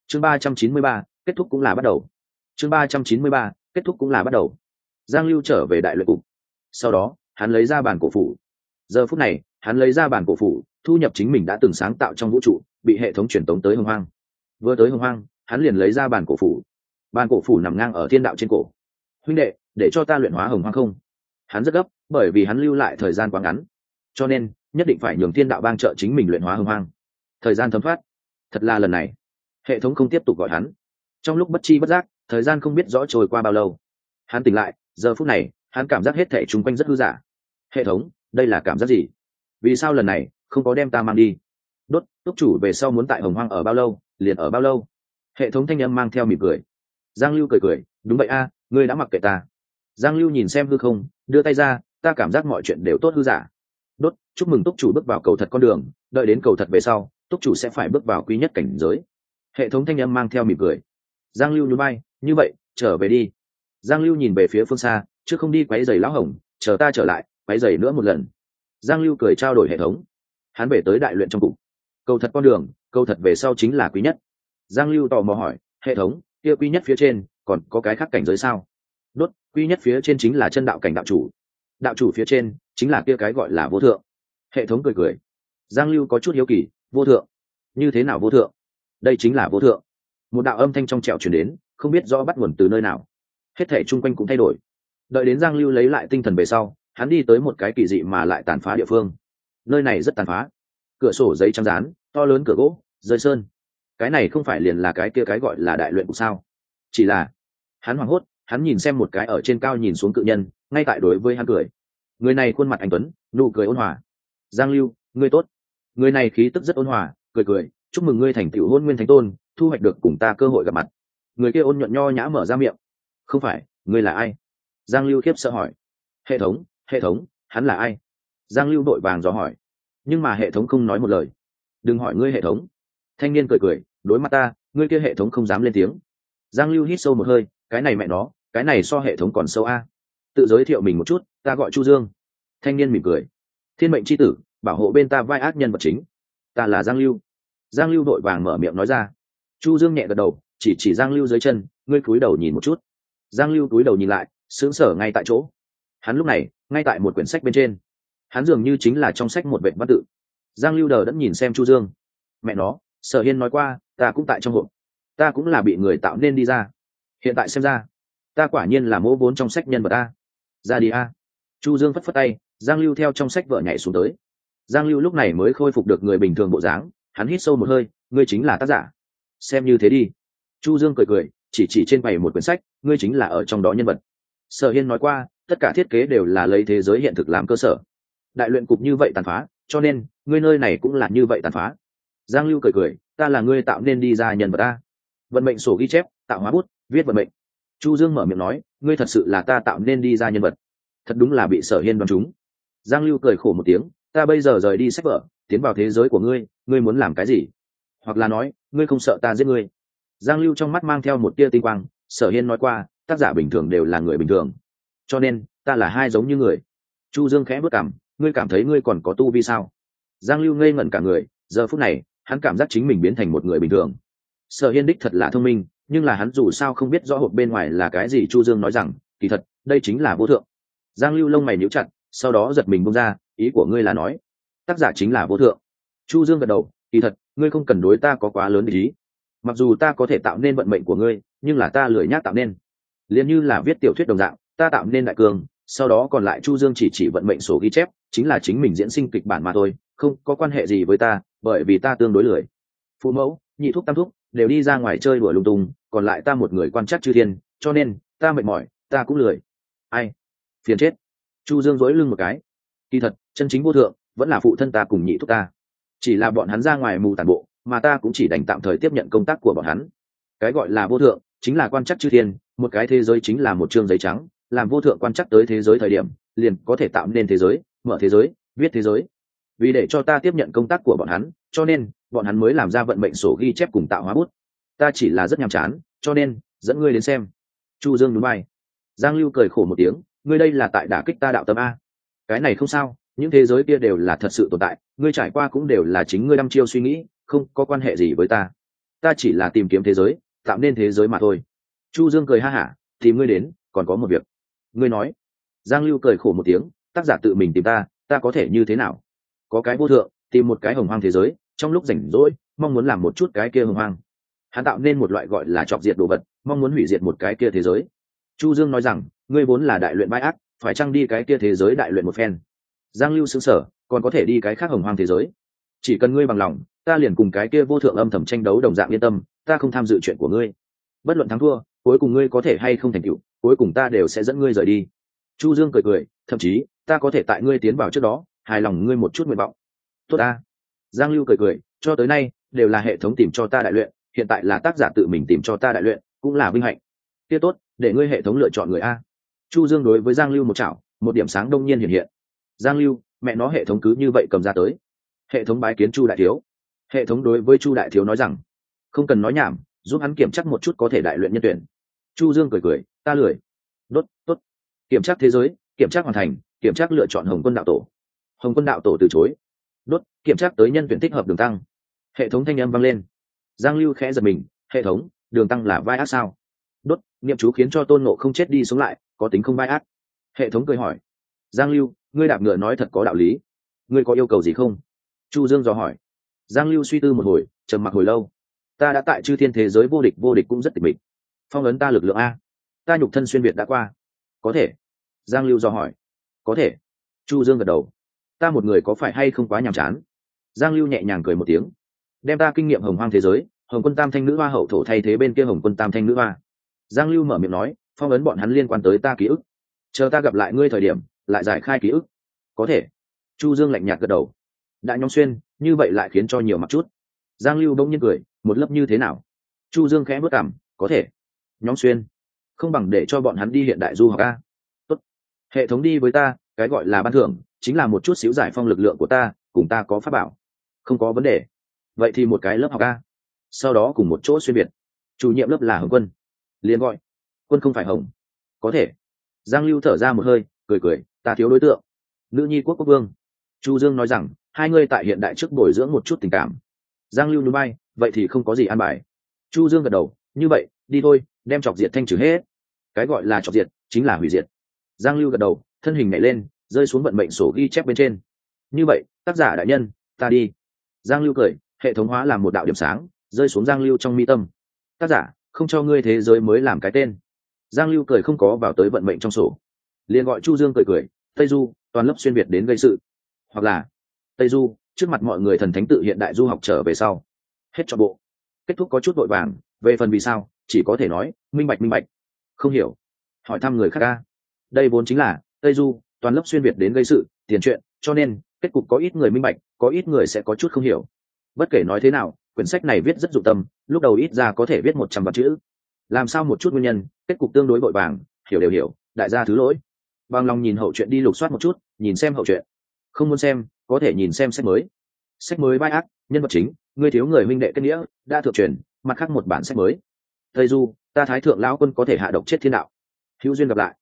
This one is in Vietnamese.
chương 393, kết thúc cũng là bắt đầu. chương 393, kết thúc cũng là bắt đầu. Giang Lưu trở về đại luyện cục, sau đó hắn lấy ra bản cổ phủ. Giờ phút này hắn lấy ra bản cổ phủ, thu nhập chính mình đã từng sáng tạo trong vũ trụ, bị hệ thống truyền tống tới hồng hoang. Vừa tới hồng hoang, hắn liền lấy ra bản cổ phủ. Bản cổ phủ nằm ngang ở thiên đạo trên cổ. Huynh đệ, để cho ta luyện hóa hồng hoang không? Hắn rất gấp, bởi vì hắn lưu lại thời gian quá ngắn, cho nên nhất định phải nhường thiên đạo bang trợ chính mình luyện hóa hồng hoang. Thời gian thấm thoát, thật là lần này hệ thống không tiếp tục gọi hắn. Trong lúc bất chi bất giác, thời gian không biết rõ trôi qua bao lâu. Hắn tỉnh lại, giờ phút này hắn cảm giác hết thảy chung quanh rất hư giả. Hệ thống, đây là cảm giác gì? Vì sao lần này không có đem ta mang đi? Đốt túc chủ về sau muốn tại hồng hoang ở bao lâu liền ở bao lâu. Hệ thống thanh âm mang theo mỉm cười. Giang Lưu cười cười, đúng vậy a, ngươi đã mặc kệ ta. Giang Lưu nhìn xem hư không, đưa tay ra, ta cảm giác mọi chuyện đều tốt hư giả. Đốt, chúc mừng túc chủ bước vào cầu thật con đường, đợi đến cầu thật về sau túc chủ sẽ phải bước vào quý nhất cảnh giới. Hệ thống thanh âm mang theo mỉm cười. Giang Lưu nhún vai, như vậy trở về đi. Giang Lưu nhìn về phía phương xa, chứ không đi quấy giày lão hồng, chờ ta trở lại quấy giày nữa một lần. Giang Lưu cười trao đổi hệ thống. Hắn về tới đại luyện trong cục. Cầu thật con đường, cầu thật về sau chính là quý nhất. Giang Lưu tò mò hỏi, hệ thống, kia quý nhất phía trên còn có cái khác cảnh giới sao? Đốt, quý nhất phía trên chính là chân đạo cảnh đạo chủ. Đạo chủ phía trên chính là kia cái gọi là vô thượng. Hệ thống cười cười. Giang Lưu có chút hiếu kỳ, vô thượng? Như thế nào vô thượng? Đây chính là vô thượng. Một đạo âm thanh trong trẻo truyền đến, không biết rõ bắt nguồn từ nơi nào. Hết thảy chung quanh cũng thay đổi. Đợi đến Giang Lưu lấy lại tinh thần về sau, hắn đi tới một cái kỳ dị mà lại tàn phá địa phương. Nơi này rất tàn phá. Cửa sổ giấy trắng dán, to lớn cửa gỗ, rơi sơn. Cái này không phải liền là cái kia cái gọi là đại luyện cục sao? Chỉ là hắn hoảng hốt, hắn nhìn xem một cái ở trên cao nhìn xuống cự nhân, ngay tại đối với hắn cười. Người này khuôn mặt anh tuấn, nụ cười ôn hòa. Giang Lưu, ngươi tốt. Người này khí tức rất ôn hòa, cười cười, chúc mừng ngươi thành tựu Hôn Nguyên Thánh Tôn, thu hoạch được cùng ta cơ hội gặp mặt. Người kia ôn nhuận nho nhã mở ra miệng. Không phải, ngươi là ai? Giang Lưu khiếp sợ hỏi. Hệ thống, hắn là ai? Giang Lưu đội vàng dò hỏi. Nhưng mà hệ thống không nói một lời. Đừng hỏi ngươi hệ thống. Thanh niên cười cười, đối mặt ta, ngươi kia hệ thống không dám lên tiếng. Giang Lưu hít sâu một hơi, cái này mẹ nó, cái này so hệ thống còn sâu a. Tự giới thiệu mình một chút, ta gọi Chu Dương. Thanh niên mỉm cười. Thiên mệnh chi tử, bảo hộ bên ta vai ác nhân vật chính. Ta là Giang Lưu. Giang Lưu đội vàng mở miệng nói ra. Chu Dương nhẹ gật đầu, chỉ Giang Lưu dưới chân, ngươi cúi đầu nhìn một chút. Giang Lưu cúi đầu nhìn lại, sững sờ ngay tại chỗ. Hắn lúc này ngay tại một quyển sách bên trên, hắn dường như chính là trong sách một vệ văn tự. Giang Lưu đờ đẫn nhìn xem Chu Dương. Mẹ nó, Sở Hiên nói qua, ta cũng tại trong hộp, ta cũng là bị người tạo nên đi ra. Hiện tại xem ra, ta quả nhiên là mỗ vốn trong sách nhân vật a. Ra đi a. Chu Dương phất phất tay, Giang Lưu theo trong sách vợ nhảy xuống tới. Giang Lưu lúc này mới khôi phục được người bình thường bộ dáng, hắn hít sâu một hơi, ngươi chính là tác giả. Xem như thế đi. Chu Dương cười cười, chỉ trên bày một quyển sách, ngươi chính là ở trong đó nhân vật. Sở Hiên nói qua, tất cả thiết kế đều là lấy thế giới hiện thực làm cơ sở. Đại luyện cục như vậy tàn phá, cho nên ngươi nơi này cũng là như vậy tàn phá. Giang Lưu cười cười, ta là ngươi tạo nên đi ra nhân vật ta. Vận mệnh sổ ghi chép, tạo hóa bút, viết vận mệnh. Chu Dương mở miệng nói, ngươi thật sự là ta tạo nên đi ra nhân vật. Thật đúng là bị Sở Hiên đoán trúng. Giang Lưu cười khổ một tiếng, ta bây giờ rời đi sách vở, tiến vào thế giới của ngươi, ngươi muốn làm cái gì? Hoặc là nói, ngươi không sợ ta giết ngươi? Giang Lưu trong mắt mang theo một tia tinh quang, Sở Hiên nói qua, tác giả bình thường đều là người bình thường, cho nên ta là hai giống như người. Chu Dương khẽ bước cằm, ngươi cảm thấy ngươi còn có tu vi sao? Giang Lưu ngây ngẩn cả người, giờ phút này hắn cảm giác chính mình biến thành một người bình thường. Sở Hiên đích thật là thông minh, nhưng là hắn dù sao không biết rõ hộp bên ngoài là cái gì. Chu Dương nói rằng, kỳ thật đây chính là vô thượng. Giang Lưu lông mày nhíu chặt, sau đó giật mình buông ra, ý của ngươi là nói tác giả chính là vô thượng? Chu Dương gật đầu, kỳ thật ngươi không cần đối ta có quá lớn ý. Mặc dù ta có thể tạo nên vận mệnh của ngươi, nhưng là ta lười nhác tạo nên. Liên như là viết tiểu thuyết đồng dạng, ta tạo nên đại cường, sau đó còn lại Chu Dương chỉ vận mệnh sổ ghi chép, chính là chính mình diễn sinh kịch bản mà thôi, không có quan hệ gì với ta, bởi vì ta tương đối lười. Phụ mẫu, nhị thúc, tam thúc đều đi ra ngoài chơi đùa lung tung, còn lại ta một người quan trắc chư thiên, cho nên ta mệt mỏi, ta cũng lười. Ai? Phiền chết. Chu Dương duỗi lưng một cái. Kỳ thật, chân chính vô thượng vẫn là phụ thân ta cùng nhị thúc ta. Chỉ là bọn hắn ra ngoài mù tản bộ, mà ta cũng chỉ đành tạm thời tiếp nhận công tác của bọn hắn. Cái gọi là vô thượng chính là quan trắc chư thiên, một cái thế giới chính là một chương giấy trắng, làm vô thượng quan trắc tới thế giới thời điểm, liền có thể tạo nên thế giới, mở thế giới, viết thế giới. Vì để cho ta tiếp nhận công tác của bọn hắn, cho nên bọn hắn mới làm ra vận mệnh sổ ghi chép cùng tạo hóa bút. Ta chỉ là rất nhàm chán, cho nên dẫn ngươi đến xem. Chu Dương nhún vai. Giang Lưu cười khổ một tiếng, ngươi đây là tại đả kích ta đạo tâm a. Cái này không sao, những thế giới kia đều là thật sự tồn tại, ngươi trải qua cũng đều là chính ngươi đăm chiêu suy nghĩ, không có quan hệ gì với ta. ta chỉ là tìm kiếm thế giới, tạo nên thế giới mà thôi. Chu Dương cười ha hả, tìm ngươi đến còn có một việc. Ngươi nói. Giang Lưu cười khổ một tiếng, tác giả tự mình tìm ta có thể như thế nào? Có cái vô thượng tìm một cái hồng hoang thế giới, trong lúc rảnh rỗi mong muốn làm một chút cái kia hồng hoang. Hắn tạo nên một loại gọi là chọc diệt đồ vật, mong muốn hủy diệt một cái kia thế giới. Chu Dương nói rằng, ngươi vốn là đại luyện bãi ác, phải chăng đi cái kia thế giới đại luyện một phen? Giang Lưu sững sờ, còn có thể đi cái khác hồng hoang thế giới? Chỉ cần ngươi bằng lòng, ta liền cùng cái kia vô thượng âm thầm tranh đấu đồng dạng yên tâm, ta không tham dự chuyện của ngươi. Bất luận thắng thua, cuối cùng ngươi có thể hay không thành tựu, cuối cùng ta đều sẽ dẫn ngươi rời đi. Chu Dương cười cười, thậm chí ta có thể tại ngươi tiến vào trước đó hài lòng ngươi một chút nguyện vọng. Tốt ta. Giang Lưu cười cười, cho tới nay đều là hệ thống tìm cho ta đại luyện, hiện tại là tác giả tự mình tìm cho ta đại luyện, cũng là vinh hạnh. Kia tốt, để ngươi hệ thống lựa chọn người a. Chu Dương đối với Giang Lưu một chảo, một điểm sáng đông nhiên hiện hiện. Giang Lưu, mẹ nó hệ thống cứ như vậy cầm ra tới. Hệ thống bái kiến Chu đại thiếu. Hệ thống đối với Chu đại thiếu nói rằng, không cần nói nhảm, giúp hắn kiểm tra một chút có thể đại luyện nhân tuyển. Chu Dương cười cười, ta lười. Đốt, tốt. Kiểm tra thế giới, kiểm tra hoàn thành, kiểm tra lựa chọn Hồng Quân đạo tổ. Hồng Quân đạo tổ từ chối. Đốt, kiểm tra tới nhân tuyển thích hợp đường tăng. Hệ thống thanh âm vang lên. Giang Lưu khẽ giật mình, hệ thống, đường tăng là vai ác sao? Đốt, niệm chú khiến cho Tôn Ngộ không chết đi sống lại, có tính không vai ác? Hệ thống cười hỏi. Giang Lưu, ngươi đạp ngựa nói thật có đạo lý, ngươi có yêu cầu gì không? Chu Dương dò hỏi. Giang Lưu suy tư một hồi, trầm mặc hồi lâu. Ta đã tại chư thiên thế giới vô địch cũng rất tịch mịch. Phong ấn ta lực lượng a, ta nhục thân xuyên việt đã qua. Có thể. Giang Lưu dò hỏi. Có thể. Chu Dương gật đầu. Ta một người có phải hay không quá nhàm chán? Giang Lưu nhẹ nhàng cười một tiếng. Đem ta kinh nghiệm hồng hoang thế giới, Hồng Quân Tam Thanh Nữ Hoa hậu thổ thay thế bên kia Hồng Quân Tam Thanh Nữ Hoa. Giang Lưu mở miệng nói, phong ấn bọn hắn liên quan tới ta ký ức, chờ ta gặp lại ngươi thời điểm lại giải khai ký ức. Có thể. Chu Dương lạnh nhạt gật đầu. Đại Nhóm Xuyên, như vậy lại khiến cho nhiều mặt chút. Giang Lưu đông nhiên cười, một lớp như thế nào? Chu Dương khẽ bước cằm, có thể. Nhóm Xuyên, không bằng để cho bọn hắn đi hiện đại du học a. Tốt. Hệ thống đi với ta, cái gọi là ban thưởng chính là một chút xíu giải phong lực lượng của ta, cùng ta có pháp bảo. Không có vấn đề. Vậy thì một cái lớp học a. Sau đó cùng một chỗ xuyên biệt. Chủ nhiệm lớp là Hồng Quân. Liền gọi. Quân không phải Hồng. Có thể. Giang Lưu thở ra một hơi, cười cười, ta thiếu đối tượng. Nữ nhi quốc vương. Chu Dương nói rằng, hai người tại hiện đại trước bồi dưỡng một chút tình cảm. Giang Lưu núi bay, vậy thì không có gì an bài. Chu Dương gật đầu, như vậy, đi thôi, đem chọc diệt thanh trừ hết. Cái gọi là chọc diệt, chính là hủy diệt. Giang Lưu gật đầu, thân hình nhảy lên, rơi xuống vận mệnh sổ ghi chép bên trên. Như vậy, tác giả đại nhân, ta đi. Giang Lưu cười, hệ thống hóa làm một đạo điểm sáng, rơi xuống Giang Lưu trong mi tâm. Tác giả, không cho ngươi thế giới mới làm cái tên. Giang Lưu cười không có vào tới vận mệnh trong sổ. Liền gọi Chu Dương cười, Tây Du, toàn lớp xuyên việt đến gây sự. Hoặc là Tây Du, trước mặt mọi người thần thánh tự hiện đại du học trở về sau. Hết cho bộ. Kết thúc có chút vội vàng, về phần vì sao, chỉ có thể nói, minh bạch. Không hiểu. Hỏi thăm người khác ca. Đây vốn chính là Tây Du, toàn lớp xuyên việt đến gây sự, tiền truyện, cho nên kết cục có ít người minh bạch, có ít người sẽ có chút không hiểu. Bất kể nói thế nào, quyển sách này viết rất dụng tâm, lúc đầu ít ra có thể viết 100 vạn chữ. Làm sao một chút nguyên nhân, kết cục tương đối vội vàng, hiểu đều hiểu, đại gia thứ lỗi. Bằng lòng nhìn hậu truyện đi lục soát một chút, nhìn xem hậu truyện. Không muốn xem, có thể nhìn xem sách mới. Sách mới vai ác, nhân vật chính, ngươi thiếu người huynh đệ kết nghĩa, đã thượng truyền, mặt khác một bản sách mới. Tây Du, ta Thái Thượng lão quân có thể hạ độc chết thiên đạo. Hữu duyên gặp lại.